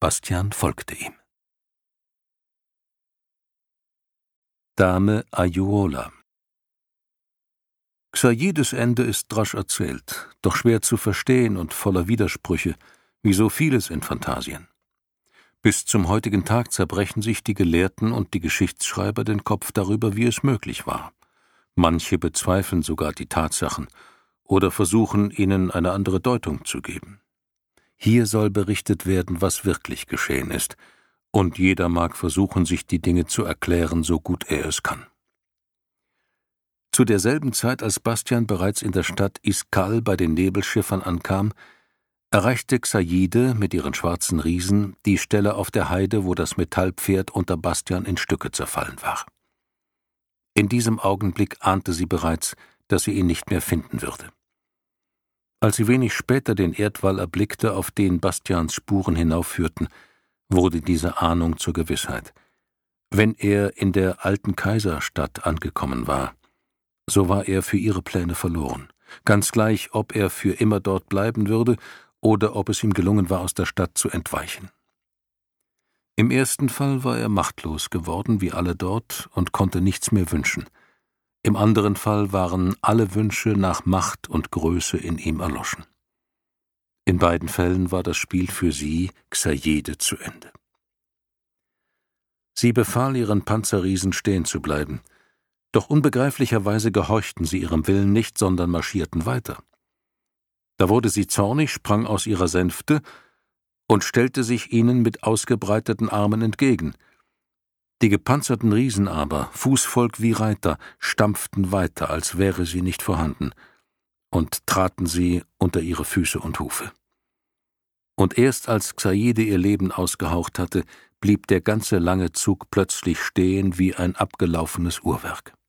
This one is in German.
Bastian folgte ihm. Dame Ajuola. Xayides Ende ist rasch erzählt, doch schwer zu verstehen und voller Widersprüche, wie so vieles in Phantasien. Bis zum heutigen Tag zerbrechen sich die Gelehrten und die Geschichtsschreiber den Kopf darüber, wie es möglich war. Manche bezweifeln sogar die Tatsachen oder versuchen, ihnen eine andere Deutung zu geben. Hier soll berichtet werden, was wirklich geschehen ist, und jeder mag versuchen, sich die Dinge zu erklären, so gut er es kann. Zu derselben Zeit, als Bastian bereits in der Stadt Iskal bei den Nebelschiffern ankam, erreichte Xayide mit ihren schwarzen Riesen die Stelle auf der Heide, wo das Metallpferd unter Bastian in Stücke zerfallen war. In diesem Augenblick ahnte sie bereits, dass sie ihn nicht mehr finden würde. Als sie wenig später den Erdwall erblickte, auf den Bastians Spuren hinaufführten, wurde diese Ahnung zur Gewissheit. Wenn er in der alten Kaiserstadt angekommen war, so war er für ihre Pläne verloren, ganz gleich, ob er für immer dort bleiben würde oder ob es ihm gelungen war, aus der Stadt zu entweichen. Im ersten Fall war er machtlos geworden, wie alle dort, und konnte nichts mehr wünschen. Im anderen Fall waren alle Wünsche nach Macht und Größe in ihm erloschen. In beiden Fällen war das Spiel für sie, Xayide, zu Ende. Sie befahl ihren Panzerriesen stehen zu bleiben, doch unbegreiflicherweise gehorchten sie ihrem Willen nicht, sondern marschierten weiter. Da wurde sie zornig, sprang aus ihrer Sänfte und stellte sich ihnen mit ausgebreiteten Armen entgegen. Die gepanzerten Riesen aber, Fußvolk wie Reiter, stampften weiter, als wäre sie nicht vorhanden, und traten sie unter ihre Füße und Hufe. Und erst als Xayide ihr Leben ausgehaucht hatte, blieb der ganze lange Zug plötzlich stehen wie ein abgelaufenes Uhrwerk.